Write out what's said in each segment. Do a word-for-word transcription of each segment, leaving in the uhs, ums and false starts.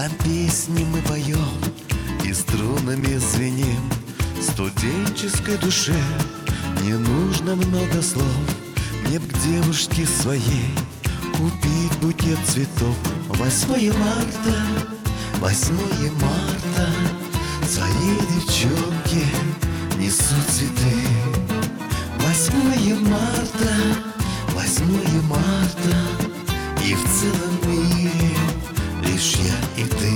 Там песни мы поем и струнами звеним. Студенческой душе не нужно много слов. Мне б к девушке своей купить букет цветов. Восьмое марта, восьмое марта, своей девчонке несут цветы. Восьмое марта, восьмое марта, и в целом мире лишь я и ты.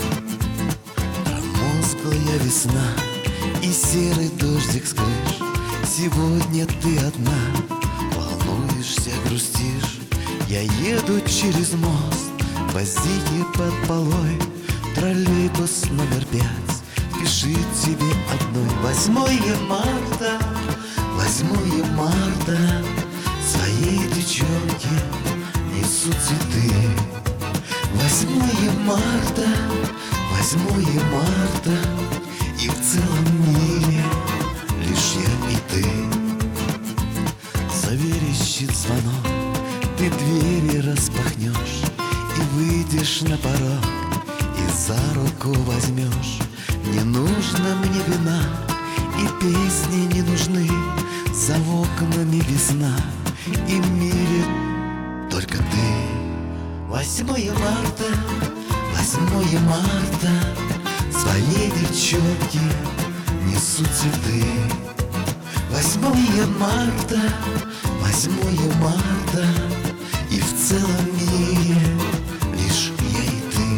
Промозглая весна и серый дождик с крыш. Сегодня ты одна, волнуешься, грустишь. Я еду через мост, возите под полой. Троллейбус номер пять спешит тебе одной. Восьмое марта, восьмое марта, своей девчонке несут цветы. Восьмое марта, восьмое марта, и в целом мире лишь я и ты. Заверещит звонок, ты двери распахнешь и выйдешь на порог, и за руку возьмешь. Не нужно мне вина, и песни не нужны. За окнами весна, и в мире только ты. Восьмое марта, восьмое марта, своей девчонке несут цветы. Восьмое марта, восьмое марта, и в целом мире лишь я и ты.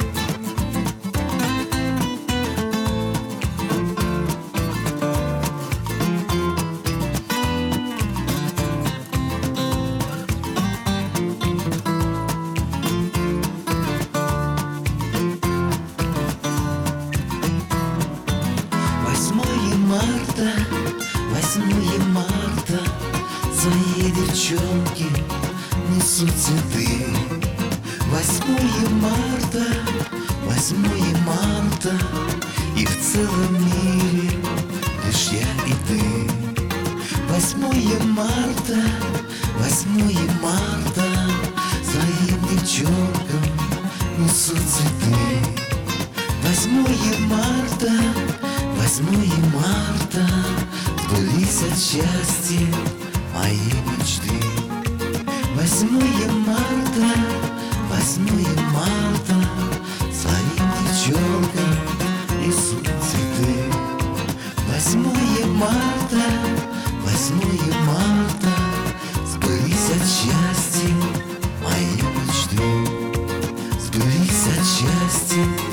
Восьмое марта, восьмое марта, своей девчонке несут цветы. Восьмое марта, восьмое марта, и в целом мире лишь я и ты. Восьмое марта, восьмое марта, своим девчонкам несут цветы. Восьмое марта, восьмое марта, сбылись от счастья мои мечты. Восьмое марта, восьмое марта, своим девчонкам несут цветы. Восьмое марта, восьмое марта, сбылись от счастья мои мечты. Сбылись от счастья